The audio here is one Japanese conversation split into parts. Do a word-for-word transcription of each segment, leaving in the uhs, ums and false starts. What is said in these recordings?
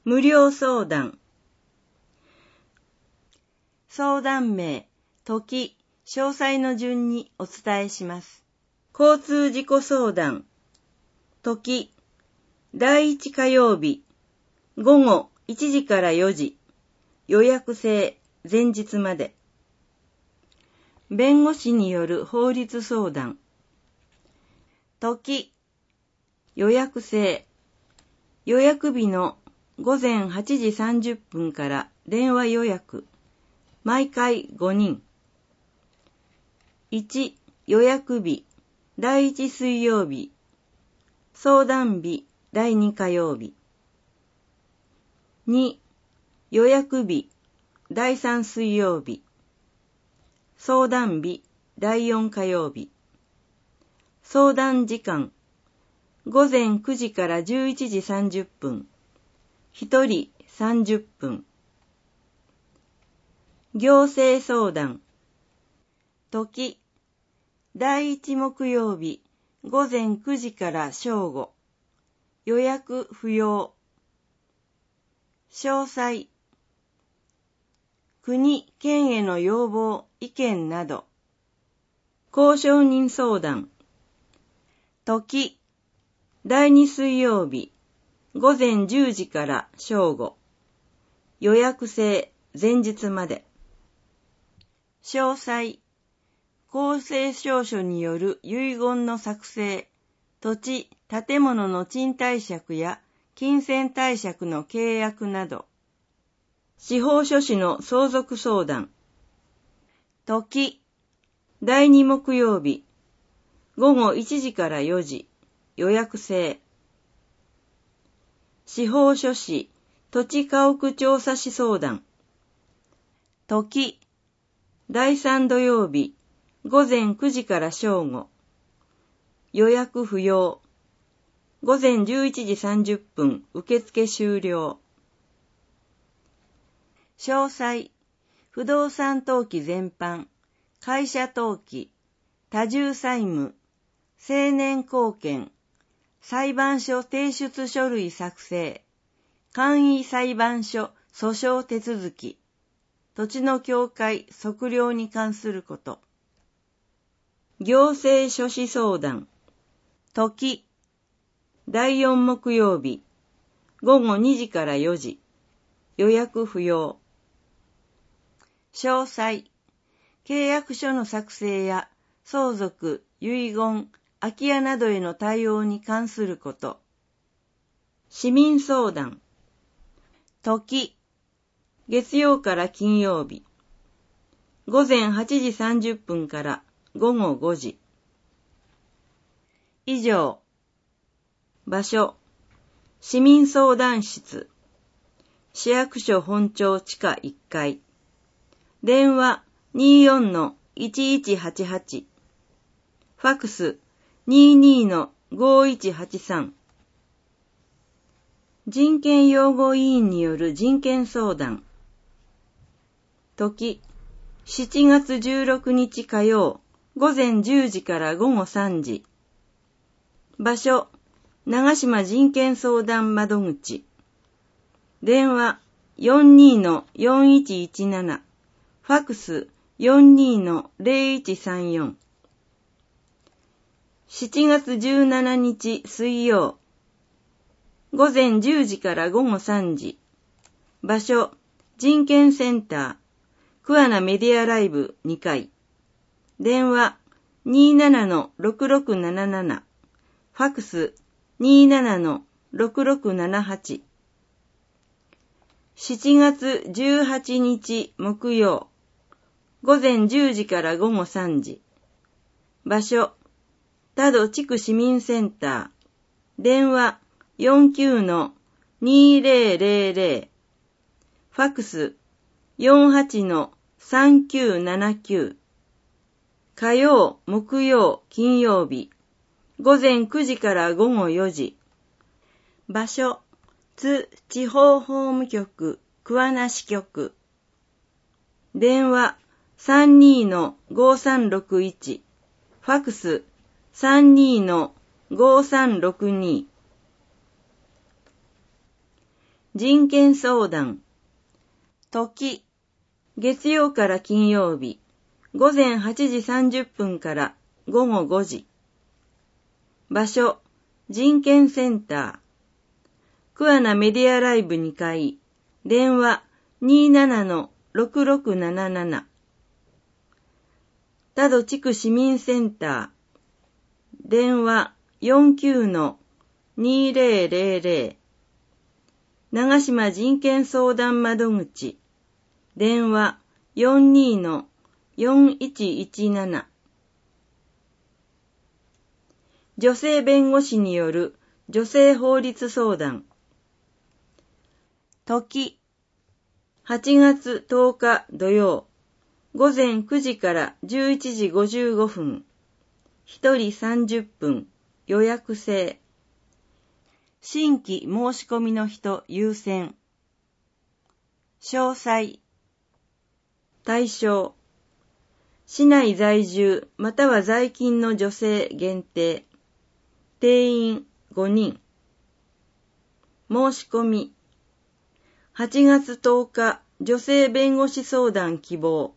無料相談。相談名、時、詳細の順にお伝えします。交通事故相談。時、だいいち火曜日、午後いちじからよじ、予約制、前日まで。弁護士による法律相談。時、予約制。予約日の午前はちじさんじゅっぷんから電話予約。毎回ごにん。いち、予約日、だいいち水曜日。相談日、だいに火曜日。に、予約日、だいさん水曜日。相談日、だいよん火曜日。相談時間、午前くじからじゅういちじさんじゅっぷん。ひとりさんじゅっぷん。行政相談。時、だいいち木曜日、午前くじから正午。予約不要。詳細。国、県への要望、意見など。交渉人相談。時、だいに水曜日、午前じゅうじから正午。予約制、前日まで。詳細。公正証書による遺言の作成、土地、建物の賃貸借や金銭貸借の契約など。司法書士の相続相談。時、だいに木曜日、午後いちじからよじ、予約制。司法書士、土地家屋調査士相談。時、だいさん土曜日、午前くじから正午。予約不要。午前じゅういちじさんじゅっぷん、受付終了。詳細。不動産登記全般、会社登記、多重債務、成年後見、裁判所提出書類作成、簡易裁判所訴訟手続き、土地の境界測量に関すること。行政書士相談。時、だいよん木曜日、午後にじからよじ、予約不要。詳細。契約書の作成や相続、遺言、空き家などへの対応に関すること。市民相談。時、月曜から金曜日、午前はちじさんじゅっぷんから午後ごじ。以上。場所、市民相談室、市役所本庁地下いっかい。電話 にじゅうよんのいちいちはちはち。ファックス にじゅうにのごいちはちさん。人権擁護委員による人権相談。時、しちがつじゅうろくにち火曜、午前じゅうじから午後さんじ。場所、長島人権相談窓口。電話 よんじゅうにのよんいちいちなな。ファックス よんじゅうにのゼロいちさんよん。しちがつじゅうしちにち水曜、午前じゅうじから午後さんじ。場所、人権センター、桑名メディアライブにかい。電話 にじゅうななのろくろくなななな。ファックス にじゅうななのろくろくななはち。しちがつじゅうはちにち木曜、午前じゅうじから午後さんじ。場所、多度地区市民センター。電話 よんじゅうきゅうのにせん。ファックス よんじゅうはちのさんきゅうななきゅう。火曜、木曜、金曜日。午前くじから午後よじ。場所、津地方法務局、桑名支局。電話さんじゅうにのごさんろくいち。ファックスさんじゅうにのごさんろくに。 人権相談。時、月曜から金曜日、午前はちじさんじゅっぷんから午後ごじ。場所、人権センター。桑名メディアライブにかい、電話 にーななのろくろくなななな。多度地区市民センター。電話 よんきゅうのにーぜろぜろぜろ。長島人権相談窓口。電話 よんにーのよんいちいちなな。女性弁護士による女性法律相談。時、はちがつとおか土曜、午前くじからじゅういちじごじゅうごふん。ひとりさんじゅっぷん、予約制。新規申し込みの人優先。詳細。対象。市内在住または在勤の女性限定。定員ごにん。申し込み。はちがつとおか女性弁護士相談希望。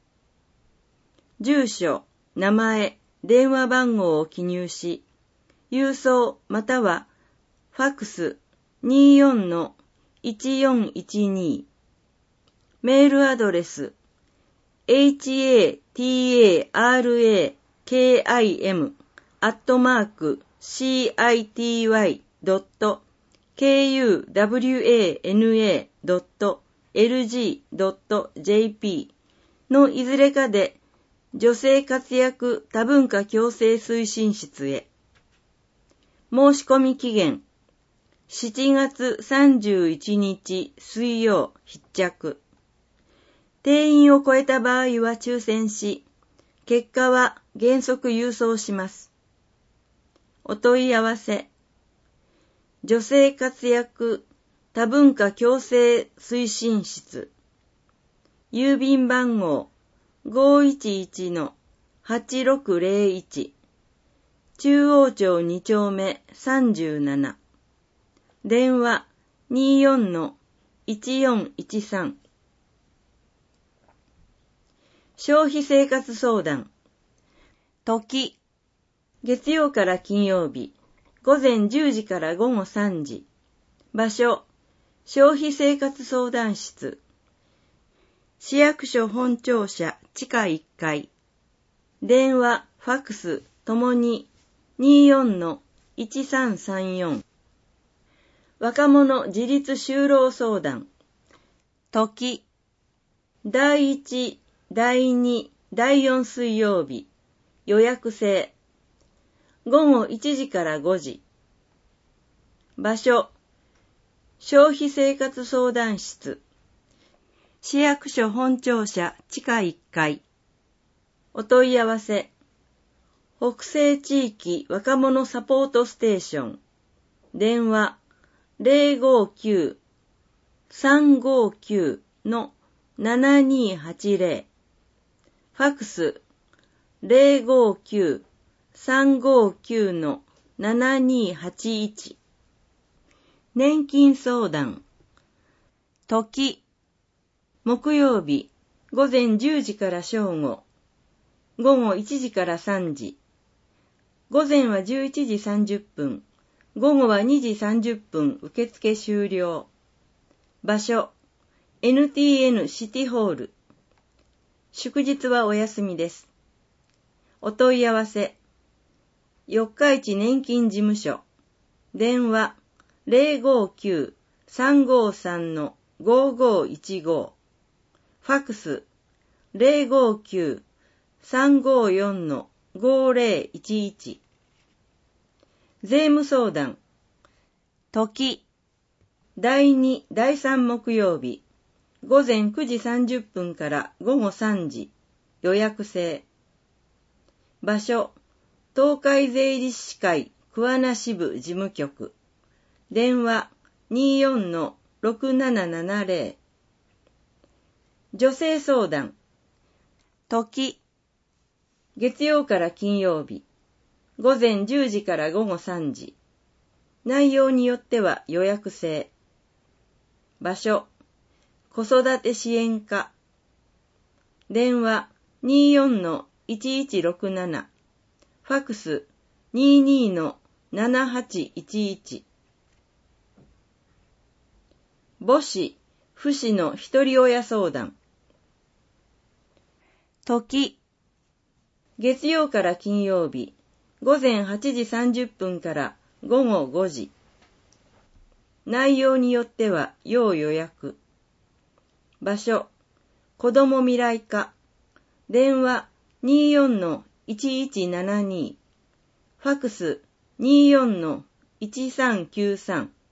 住所、名前、電話番号を記入し、郵送またはファックス にーよんのいちよんいちに。メールアドレス エイチエーティーエーアールエーケーアイエム アットマーク シーアイティーワイ ドット ケーユーダブリューエーエヌエー ドット エルジー ドット ジェーピー のいずれかで女性活躍多文化共生推進室へ。申し込み期限しちがつさんじゅういちにち水曜必着。定員を超えた場合は抽選し、結果は原則郵送します。お問い合わせ。女性活躍多文化共生推進室。郵便番号 ごいちいちのはちろくぜろいち。中央町に丁目さんじゅうなな。電話 にーよんのいちよんいちさん。消費生活相談。時、月曜から金曜日、午前じゅうじから午後さんじ。場所、消費生活相談室。市役所本庁舎地下いっかい。電話、ファックスともに にーよんのいちさんさんよん。若者自立就労相談。時、だいいち、だいに、だいよん水曜日。予約制。午後いちじからごじ。場所、消費生活相談室。市役所本庁舎地下いっかい。お問い合わせ。北西地域若者サポートステーション。電話 ゼロごきゅう さんごきゅう のななにはちぜろ。ファックス ゼロごきゅう さんごきゅう のななにはちいち。年金相談。時、木曜日、午前じゅうじから正午。午後いちじからさんじ。午前はじゅういちじさんじゅっぷん。午後はにじさんじゅっぷん受付終了。場所、エヌティーエヌ シティホール。祝日はお休みです。お問い合わせ。四日市年金事務所。電話、ゼロごきゅう さんごさんのごごいちご。ファックス、ゼロごきゅう さんごよんのごぜろいちいち。税務相談。時、だいに、だいさん木曜日、午前くじさんじゅっぷんから午後さんじ。予約制。場所、東海税理士会桑名支部事務局。電話 にーよんのろくななななぜろ。女性相談。時、月曜から金曜日、午前じゅうじから午後さんじ。内容によっては予約制。 場所、子育て支援課。電話 にじゅうよんのいちいちろくなな。ファクス にじゅうにのななはちいちいち。母子、父子の一人親相談。時、月曜から金曜日、午前はちじさんじゅっぷんから午後ごじ。内容によっては要予約。場所、子ども未来課。電話 にじゅうよんのいちいちななに。ファクス にじゅうよんのいちさんきゅうさん。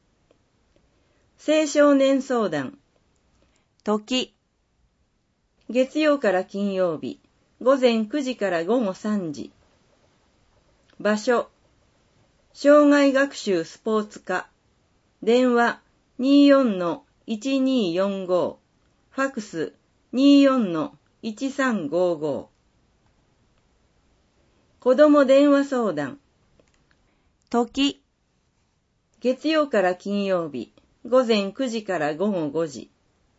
青少年相談。時、月曜から金曜日、午前くじから午後さんじ。場所、障害学習スポーツ課。電話 にじゅうよんのいちによんご。ファクス にじゅうよんのいちさんごご。子ども電話相談。時、月曜から金曜日、午前くじから午後ごじ。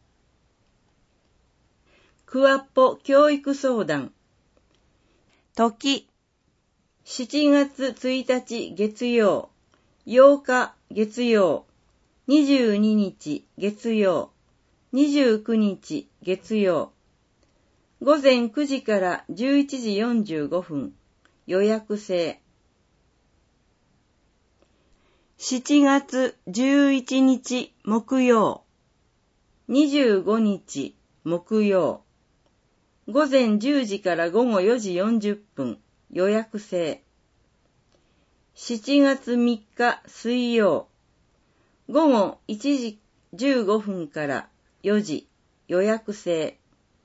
クワッポ教育相談。時、しちがつついたち月曜、ようか月曜、にじゅうににち月曜、にじゅうくにち月曜。午前くじからじゅういちじよんじゅうごふん、予約制。しちがつじゅういちにち木曜、にじゅうごにち木曜。午前じゅうじから午後よじよんじゅっぷん、予約制。しちがつみっか水曜、午後いちじじゅうごふんからよじ、予約制。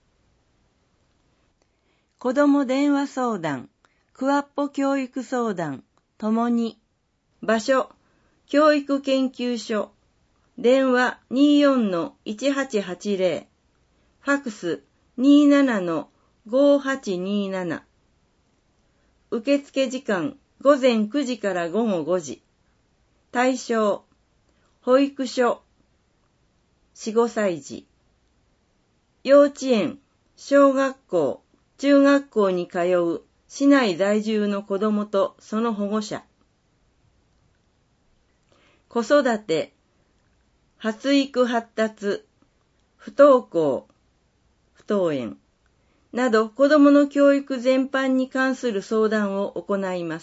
子ども電話相談、クワッポ教育相談、ともに。場所、教育研究所。電話 にじゅうよんのいちはちはちぜろ。ファクス にじゅうななのごはちにーなな。受付時間午前くじから午後ごじ。対象、保育所、よん、ごさい児。幼稚園、小学校、中学校に通う市内在住の子どもとその保護者。子育て、発育発達、不登校、不登園など子どもの教育全般に関する相談を行います。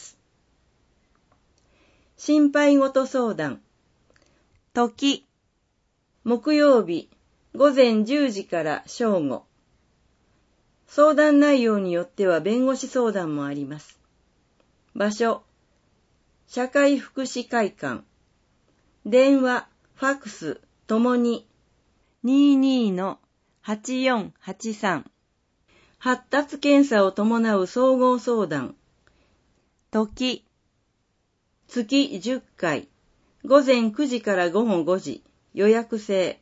心配事相談。時、木曜日、午前じゅうじから正午。相談内容によっては弁護士相談もあります。場所、社会福祉会館。電話、ファクスともに にじゅうにのはちよんはちさん。発達検査を伴う総合相談。時、月じゅっかい、午前くじから午後ごじ、予約制。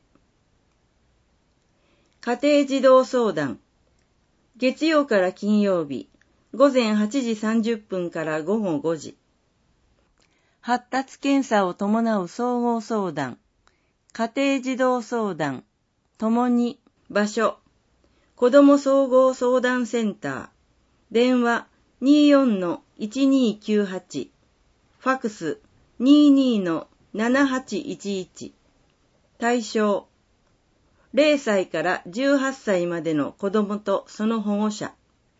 家庭児童相談。月曜から金曜日、午前はちじさんじゅっぷんから午後ごじ。発達検査を伴う総合相談。家庭児童相談。ともに。場所、子ども総合相談センター。電話 にじゅうよんのいちにきゅうはち。ファクス にじゅうにのななはちいちいち。対象、れいさいからじゅうはっさいまでの子どもとその保護者。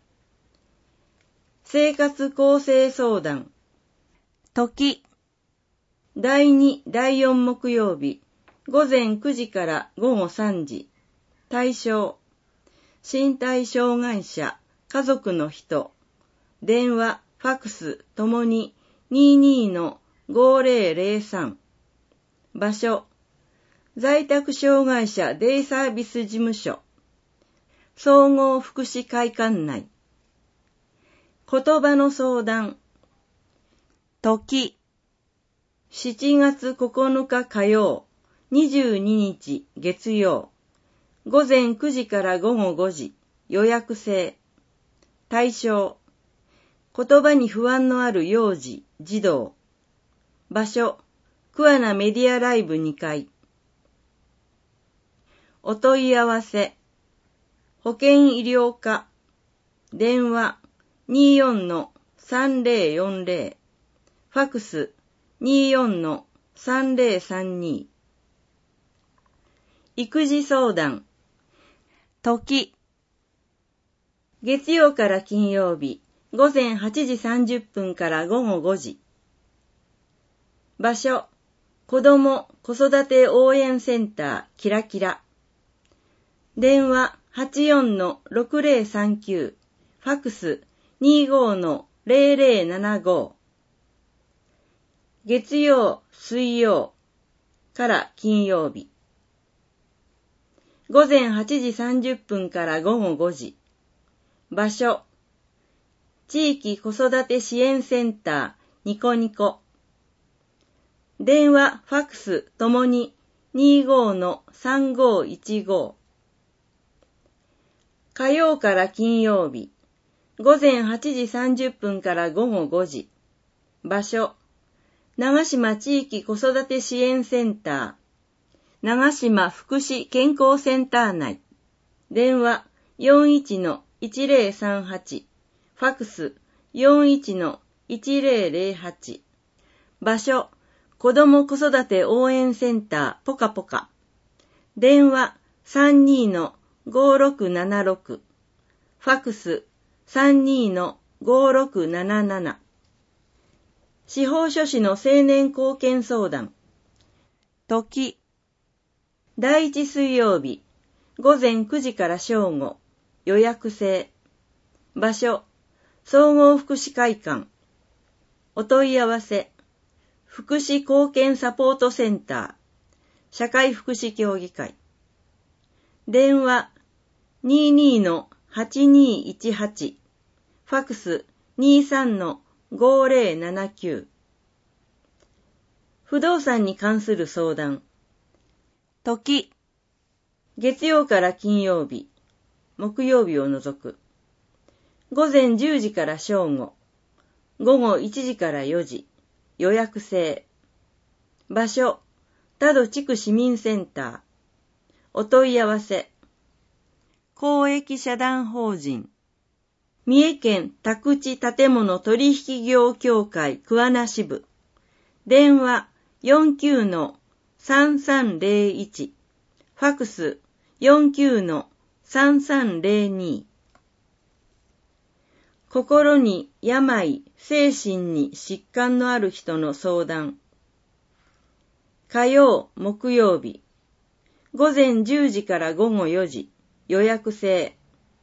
生活構成相談。時、だいに、だいよん木曜日、午前くじから午後さんじ。対象、身体障害者、家族の人。電話、ファクスともに にじゅうにのごぜろぜろさん。場所、在宅障害者デイサービス事務所。総合福祉会館内。言葉の相談。時、しちがつここのか火曜、にじゅうににち月曜。午前くじから午後ごじ、予約制。対象、言葉に不安のある幼児、児童。場所、桑名メディアライブにかい。 お問い合わせ、保険医療課、電話 にじゅうよんのさんぜろよんぜろ、ファクス にじゅうよんのさんぜろさんに。育児相談、時、月曜から金曜日、午前はちじさんじゅっぷんから午後ごじ。場所、子ども子育て応援センターキラキラ。電話 はちじゅうよんのろくぜろさんきゅう、ファクス にじゅうごのぜろぜろななご。月曜、水曜から金曜日。午前はちじさんじゅっぷんから午後ごじ。場所、地域子育て支援センターニコニコ。電話、ファクスともに にじゅうごのさんごいちご。火曜から金曜日、午前はちじさんじゅっぷんから午後ごじ。場所、長島地域子育て支援センター、長島福祉健康センター内。電話 よんいちのいちぜろさんはち、ファクス よんいちのいちぜろぜろはち。場所、子ども子育て応援センターポカポカ。電話 さんにのごろくななろく、ファクス さんにのごろくなななな。司法書士の青年貢献相談。時、第一水曜日、午前くじから正午、予約制。場所、総合福祉会館。お問い合わせ、福祉貢献サポートセンター、社会福祉協議会。電話 にじゅうにのはちにいちはち、ファクス にじゅうさんのごぜろななきゅう。不動産に関する相談。時、月曜から金曜日、木曜日を除く。午前じゅうじから正午、午後いちじからよじ、予約制。場所、多度地区市民センター。お問い合わせ、公益社団法人、三重県宅地建物取引業協会桑名支部。電話 よんきゅうのさんさんぜろいち、ファクス よんきゅうのさんさんぜろに。心に病、精神に疾患のある人の相談。火曜、木曜日、午前じゅうじから午後よじ、予約制。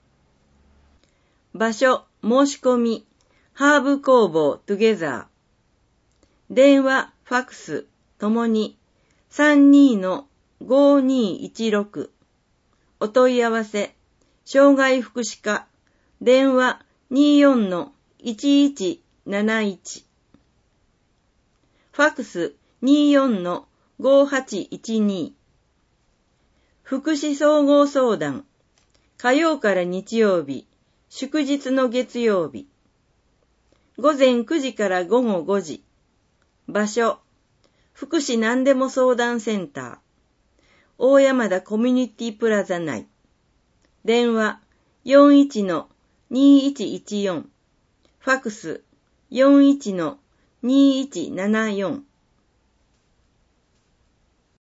場所、申し込み、ハーブ工房トゥゲザー。電話、ファクス、ともに さんにのごにいちろく。お問い合わせ、障害福祉課、電話にじゅうよんのいちいちなないち。ファクスにじゅうよんのごはちいちに。福祉総合相談、火曜から日曜日、祝日の月曜日。午前くじから午後ごじ。場所、福祉何でも相談センター、大山田コミュニティプラザ内。電話よんいちのにいちいちよん、ファクスよんいちのにいちななよん。